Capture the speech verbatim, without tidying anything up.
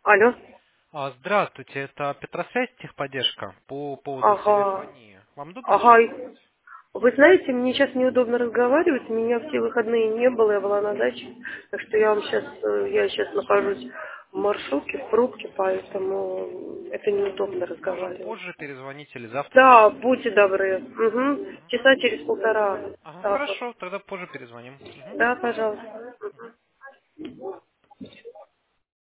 Алло. А, Здравствуйте, это Петросвязь, техподдержка по поводу Ага. телефонии. Вам удобно сейчас Ага. разговаривать? Вы знаете, мне сейчас неудобно разговаривать, меня все выходные не было, я была на даче, так что я вам сейчас, я сейчас нахожусь в маршрутке, в пробке, поэтому это неудобно Можем разговаривать. позже перезвонить или завтра Да, перезвонить. будьте добры. Угу. Мгм. Часа через полтора. Ага, Так вот. хорошо, тогда позже перезвоним. Мгм. Да, пожалуйста.